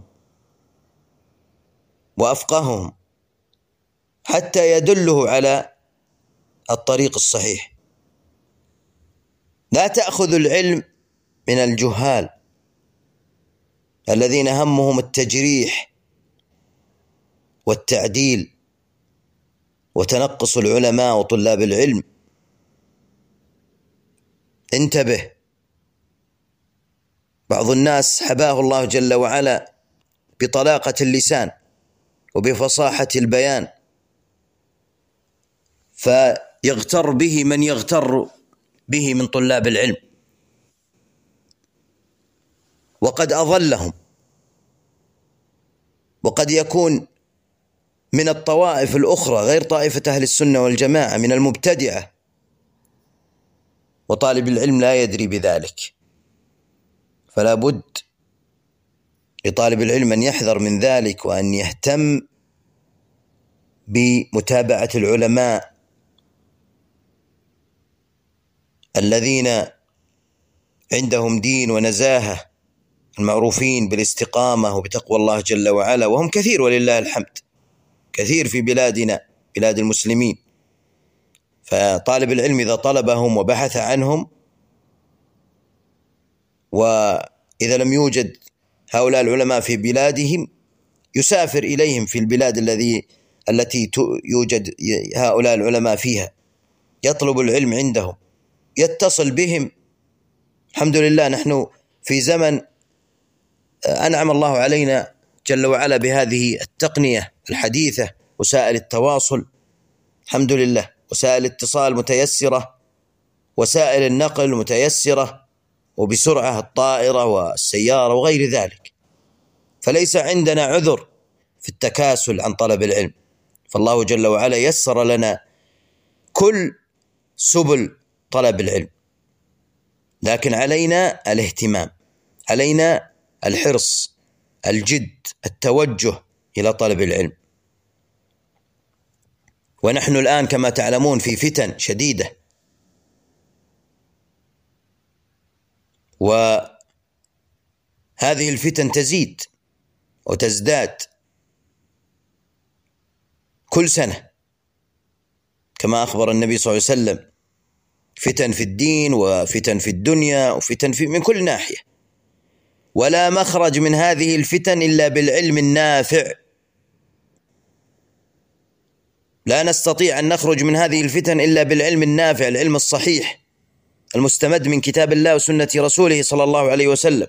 Speaker 1: وأفقههم حتى يدله على الطريق الصحيح. لا تأخذ العلم من الجهال الذين همهم التجريح والتعديل وتنقص العلماء وطلاب العلم. انتبه. بعض الناس حباه الله جل وعلا بطلاقة اللسان وبفصاحة البيان، فيغتر به من يغتر به من طلاب العلم، وقد أضلهم. وقد يكون من الطوائف الأخرى غير طائفة أهل السنة والجماعة من المبتدعة، وطالب العلم لا يدري بذلك. فلا بد لطالب العلم أن يحذر من ذلك، وأن يهتم بمتابعة العلماء الذين عندهم دين ونزاهة، المعروفين بالاستقامة وبتقوى الله جل وعلا، وهم كثير ولله الحمد، كثير في بلادنا بلاد المسلمين. فطالب العلم إذا طلبهم وبحث عنهم، وإذا لم يوجد هؤلاء العلماء في بلادهم يسافر إليهم في البلاد التي يوجد هؤلاء العلماء فيها، يطلب العلم عندهم، يتصل بهم. الحمد لله نحن في زمن أنعم الله علينا جل وعلا بهذه التقنية الحديثة، وسائل التواصل الحمد لله، وسائل الاتصال متيسرة، وسائل النقل متيسرة وبسرعة، الطائرة والسيارة وغير ذلك. فليس عندنا عذر في التكاسل عن طلب العلم، فالله جل وعلا يسر لنا كل سبل طلب العلم، لكن علينا الاهتمام، علينا الحرص، الجد، التوجه إلى طلب العلم. ونحن الآن كما تعلمون في فتن شديدة، وهذه الفتن تزيد وتزداد كل سنة، كما أخبر النبي صلى الله عليه وسلم: فتن في الدين وفتن في الدنيا وفتن من كل ناحية، ولا مخرج من هذه الفتن إلا بالعلم النافع. لا نستطيع أن نخرج من هذه الفتن إلا بالعلم النافع، العلم الصحيح المستمد من كتاب الله وسنة رسوله صلى الله عليه وسلم.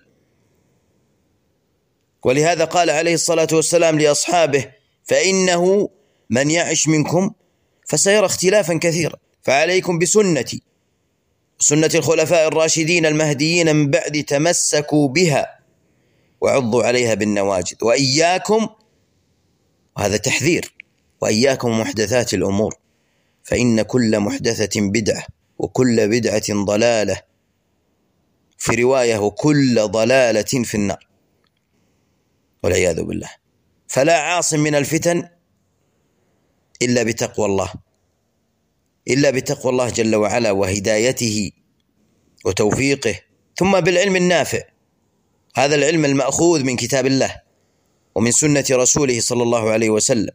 Speaker 1: ولهذا قال عليه الصلاة والسلام لأصحابه: فإنه من يعش منكم فسيرى اختلافا كثيرا، فعليكم بسنتي وسنة الخلفاء الراشدين المهديين من بعد، تمسكوا بها وعضوا عليها بالنواجذ، وإياكم، وهذا تحذير، وإياكم محدثات الأمور، فإن كل محدثة بدعة وكل بدعة ضلالة، في رواية وكل ضلالة في النار، والعياذ بالله. فلا عاصم من الفتن إلا بتقوى الله، إلا بتقوى الله جل وعلا وهدايته وتوفيقه، ثم بالعلم النافع، هذا العلم المأخوذ من كتاب الله ومن سنة رسوله صلى الله عليه وسلم.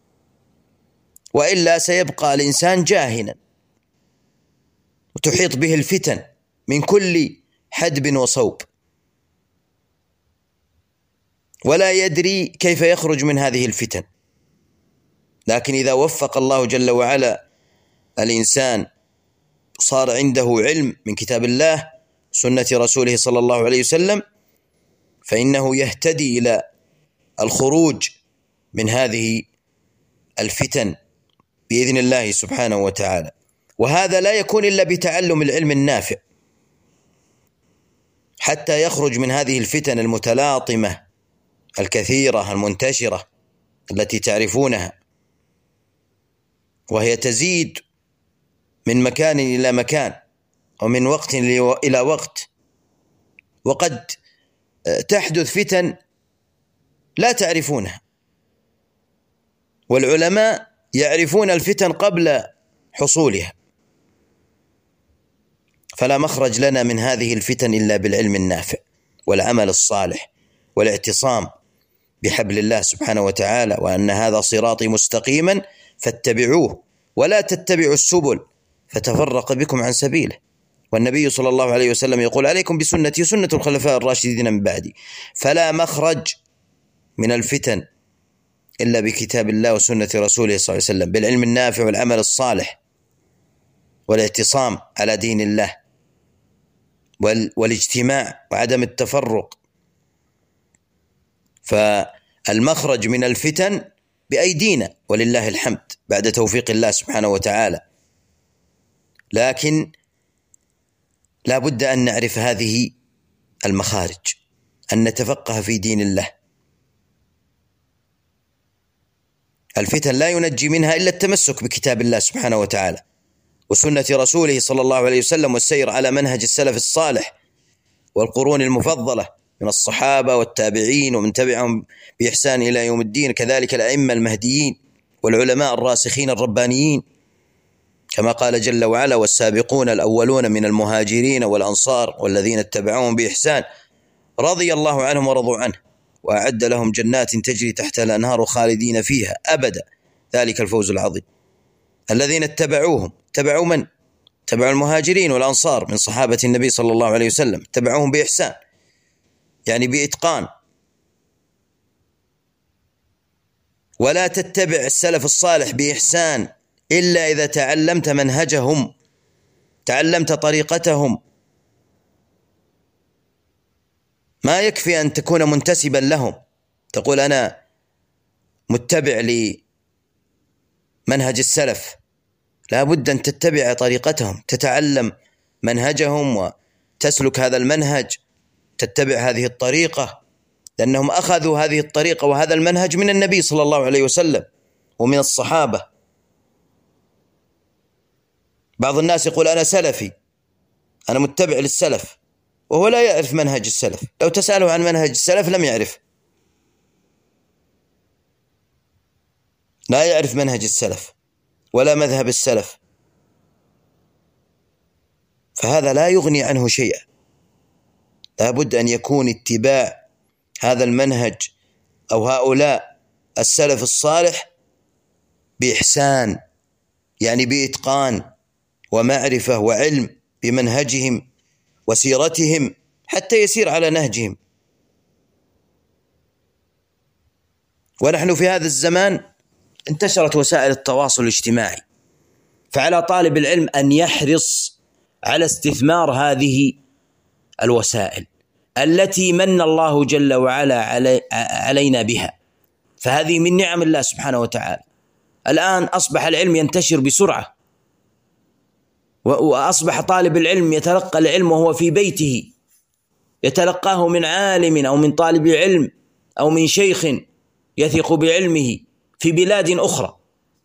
Speaker 1: وإلا سيبقى الإنسان جاهلا، وتحيط به الفتن من كل حدب وصوب، ولا يدري كيف يخرج من هذه الفتن. لكن إذا وفق الله جل وعلا الإنسان، صار عنده علم من كتاب الله سنة رسوله صلى الله عليه وسلم، فإنه يهتدي إلى الخروج من هذه الفتن بإذن الله سبحانه وتعالى. وهذا لا يكون إلا بتعلم العلم النافع، حتى يخرج من هذه الفتن المتلاطمة الكثيرة المنتشرة التي تعرفونها، وهي تزيد من مكان إلى مكان ومن وقت إلى وقت، وقد تحدث فتن لا تعرفونها، والعلماء يعرفون الفتن قبل حصولها. فلا مخرج لنا من هذه الفتن إلا بالعلم النافع والعمل الصالح والاعتصام بحبل الله سبحانه وتعالى، وأن هذا صراطي مستقيما فاتبعوه ولا تتبعوا السبل فتفرق بكم عن سبيله. والنبي صلى الله عليه وسلم يقول: عليكم بسنتي وسنة الخلفاء الراشدين من بعدي. فلا مخرج من الفتن إلا بكتاب الله وسنة رسوله صلى الله عليه وسلم، بالعلم النافع والعمل الصالح والاعتصام على دين الله والاجتماع وعدم التفرق. فالمخرج من الفتن بأيدينا ولله الحمد بعد توفيق الله سبحانه وتعالى، لكن لا بد أن نعرف هذه المخارج، أن نتفقه في دين الله. الفتن لا ينجي منها إلا التمسك بكتاب الله سبحانه وتعالى وسنة رسوله صلى الله عليه وسلم، والسير على منهج السلف الصالح والقرون المفضلة من الصحابة والتابعين ومن تبعهم بإحسان إلى يوم الدين، كذلك الأئمة المهديين والعلماء الراسخين الربانيين، كما قال جل وعلا: والسابقون الأولون من المهاجرين والأنصار والذين اتبعوهم بإحسان رضي الله عنهم ورضوا عنه وأعد لهم جنات تجري تحتها الأنهار خالدين فيها أبدا، ذلك الفوز العظيم. الذين اتبعوهم تبعوا من؟ تبعوا المهاجرين والأنصار من صحابة النبي صلى الله عليه وسلم، تبعوهم بإحسان يعني بإتقان. ولا تتبع السلف الصالح بإحسان إلا إذا تعلمت منهجهم، تعلمت طريقتهم. ما يكفي أن تكون منتسبا لهم، تقول أنا متبع لمنهج السلف، لا بد أن تتبع طريقتهم، تتعلم منهجهم وتسلك هذا المنهج، تتبع هذه الطريقة، لأنهم أخذوا هذه الطريقة وهذا المنهج من النبي صلى الله عليه وسلم ومن الصحابة. بعض الناس يقول أنا سلفي، أنا متبع للسلف، وهو لا يعرف منهج السلف. لو تسأله عن منهج السلف لم يعرف، لا يعرف منهج السلف ولا مذهب السلف، فهذا لا يغني عنه شيئا. لا بد أن يكون اتباع هذا المنهج أو هؤلاء السلف الصالح بإحسان، يعني بإتقان ومعرفة وعلم بمنهجهم وسيرتهم حتى يسير على نهجهم. ونحن في هذا الزمان انتشرت وسائل التواصل الاجتماعي، فعلى طالب العلم أن يحرص على استثمار هذه الوسائل التي من الله جل وعلا علينا بها، فهذه من نعم الله سبحانه وتعالى. الآن أصبح العلم ينتشر بسرعة، وأصبح طالب العلم يتلقى العلم وهو في بيته، يتلقاه من عالم أو من طالب علم أو من شيخ يثق بعلمه في بلاد أخرى.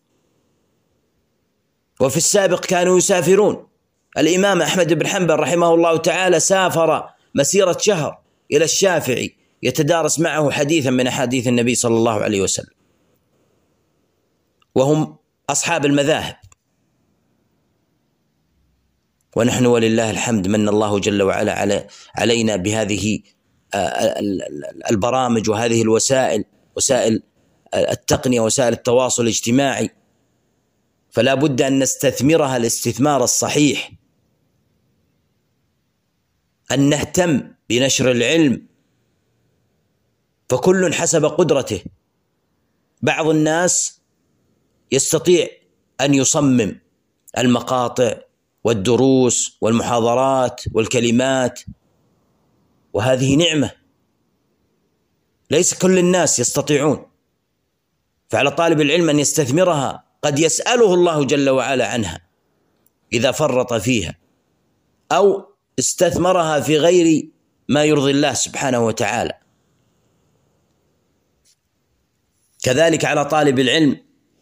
Speaker 1: وفي السابق كانوا يسافرون. الإمام أحمد بن حنبل رحمه الله تعالى سافر مسيرة شهر إلى الشافعي يتدارس معه حديثا من أحاديث النبي صلى الله عليه وسلم، وهم أصحاب المذاهب. ونحن ولله الحمد من الله جل وعلا علينا بهذه البرامج وهذه الوسائل، وسائل التقنية وسائل التواصل الاجتماعي، فلا بد أن نستثمرها الاستثمار الصحيح، أن نهتم بنشر العلم، فكل حسب قدرته. بعض الناس يستطيع أن يصمم المقاطع والدروس والمحاضرات والكلمات، وهذه نعمة ليس كل الناس يستطيعون، فعلى طالب العلم أن يستثمرها، قد يسأله الله جل وعلا عنها إذا فرط فيها أو استثمرها في غير ما يرضي الله سبحانه وتعالى. كذلك على طالب العلم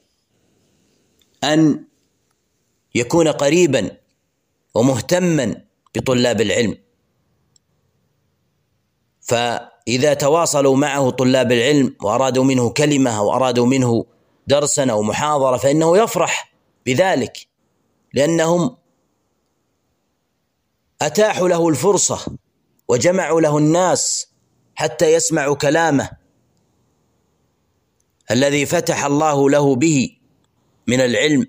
Speaker 1: أن يكون قريبا ومهتما بطلاب العلم، فإذا تواصلوا معه طلاب العلم وأرادوا منه كلمة أو أرادوا منه درسا أو محاضرة فإنه يفرح بذلك، لأنهم أتاحوا له الفرصة وجمعوا له الناس حتى يسمعوا كلامه الذي فتح الله له به من العلم.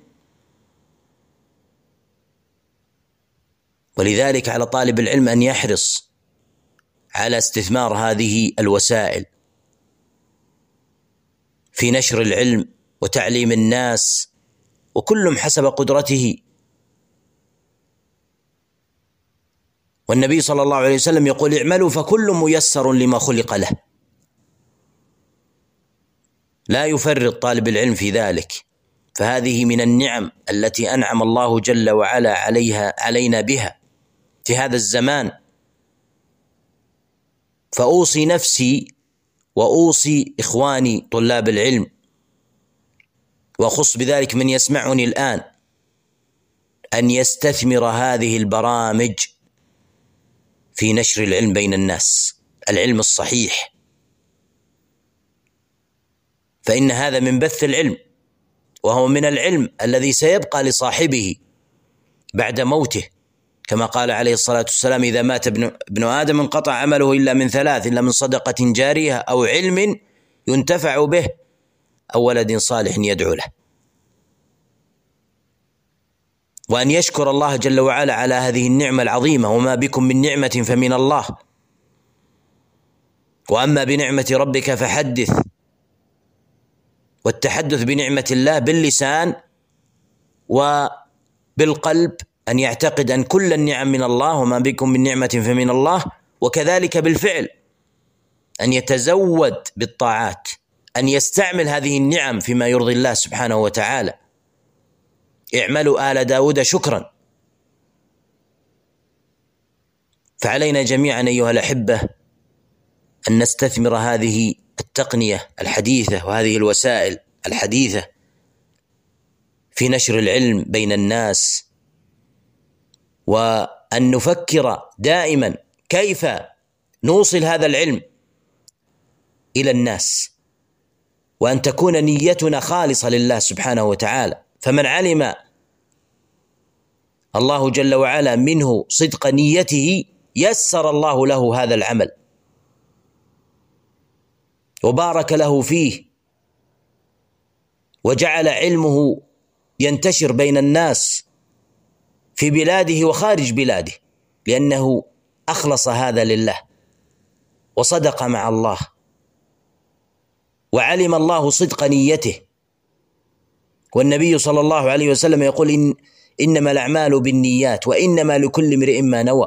Speaker 1: ولذلك على طالب العلم أن يحرص على استثمار هذه الوسائل في نشر العلم وتعليم الناس، وكلهم حسب قدرته. والنبي صلى الله عليه وسلم يقول: اعملوا فكل ميسر لما خلق له. لا يفرط طالب العلم في ذلك، فهذه من النعم التي أنعم الله جل وعلا علينا بها، في هذا الزمان. فأوصي نفسي وأوصي إخواني طلاب العلم، وأخص بذلك من يسمعني الآن، أن يستثمر هذه البرامج في نشر العلم بين الناس، العلم الصحيح، فإن هذا من بث العلم، وهو من العلم الذي سيبقى لصاحبه بعد موته، كما قال عليه الصلاة والسلام: إذا مات ابن آدم انقطع عمله إلا من ثلاث، إلا من صدقة جارية أو علم ينتفع به أو ولد صالح يدعو له. وأن يشكر الله جل وعلا على هذه النعمة العظيمة، وما بكم من نعمة فمن الله، وأما بنعمة ربك فحدث. والتحدث بنعمة الله باللسان وبالقلب، أن يعتقد أن كل النعم من الله، وما بكم من نعمة فمن الله، وكذلك بالفعل أن يتزود بالطاعات، أن يستعمل هذه النعم فيما يرضي الله سبحانه وتعالى. اعملوا آل داود شكرا. فعلينا جميعا أيها الأحبة أن نستثمر هذه التقنية الحديثة وهذه الوسائل الحديثة في نشر العلم بين الناس، وأن نفكر دائما كيف نوصل هذا العلم إلى الناس، وأن تكون نيتنا خالصة لله سبحانه وتعالى. فمن علم الله جل وعلا منه صدق نيته يسر الله له هذا العمل وبارك له فيه، وجعل علمه ينتشر بين الناس في بلاده وخارج بلاده، لأنه أخلص هذا لله وصدق مع الله، وعلم الله صدق نيته. والنبي صلى الله عليه وسلم يقول: إنما الأعمال بالنيات وإنما لكل امرئ ما نوى.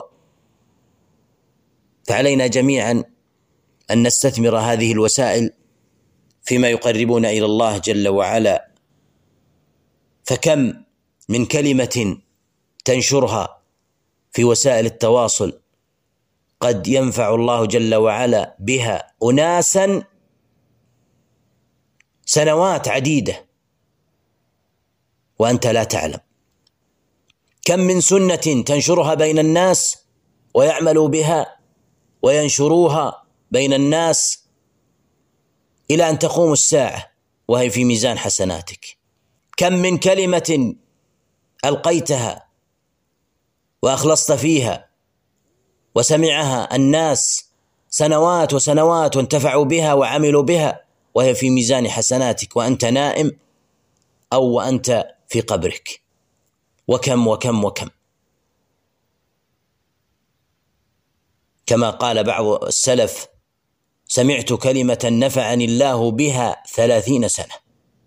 Speaker 1: فعلينا جميعا أن نستثمر هذه الوسائل فيما يقربنا إلى الله جل وعلا. فكم من كلمة تنشرها في وسائل التواصل قد ينفع الله جل وعلا بها أناسا سنوات عديدة وأنت لا تعلم. كم من سنة تنشرها بين الناس ويعملوا بها وينشروها بين الناس إلى أن تقوم الساعة وهي في ميزان حسناتك. كم من كلمة ألقيتها وأخلصت فيها وسمعها الناس سنوات وسنوات وانتفعوا بها وعملوا بها وهي في ميزان حسناتك وأنت نائم أو وأنت في قبرك. وكم وكم وكم. كما قال بعض السلف: سمعت كلمة نفعني الله بها 30 سنة.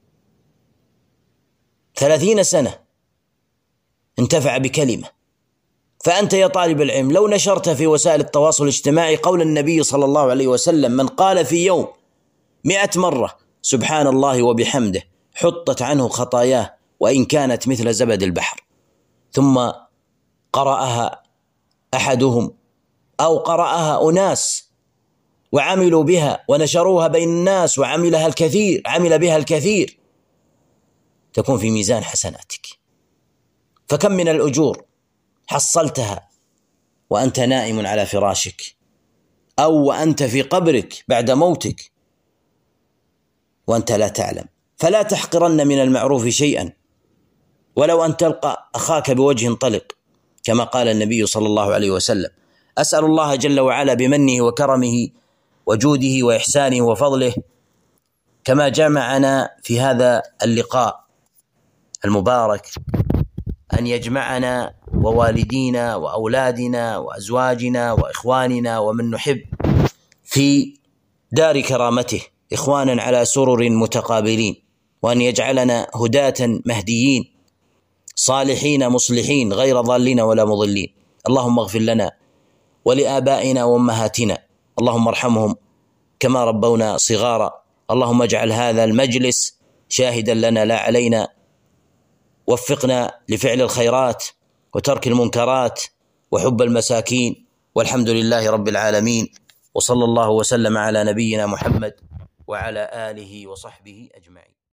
Speaker 1: 30 سنة انتفع بكلمة. فأنت يا طالب العلم لو نشرت في وسائل التواصل الاجتماعي قول النبي صلى الله عليه وسلم: من قال في يوم 100 مرة سبحان الله وبحمده حطت عنه خطاياه وإن كانت مثل زبد البحر، ثم قرأها أحدهم أو قرأها أناس وعملوا بها ونشروها بين الناس وعمل بها الكثير، تكون في ميزان حسناتك. فكم من الأجور حصلتها وأنت نائم على فراشك أو وأنت في قبرك بعد موتك وأنت لا تعلم. فلا تحقرن من المعروف شيئا ولو أن تلقى أخاك بوجه طلق، كما قال النبي صلى الله عليه وسلم. أسأل الله جل وعلا بمنه وكرمه وجوده وإحسانه وفضله كما جمعنا في هذا اللقاء المبارك أن يجمعنا ووالدينا وأولادنا وأزواجنا وإخواننا ومن نحب في دار كرامته إخوانا على سرر متقابلين، وأن يجعلنا هداة مهديين صالحين مصلحين غير ضالين ولا مضلين. اللهم اغفر لنا ولآبائنا وأمهاتنا، اللهم ارحمهم كما ربونا صغارا. اللهم اجعل هذا المجلس شاهدا لنا لا علينا، وفقنا لفعل الخيرات وترك المنكرات وحب المساكين، والحمد لله رب العالمين، وصلى الله وسلم على نبينا محمد وعلى آله وصحبه أجمعين.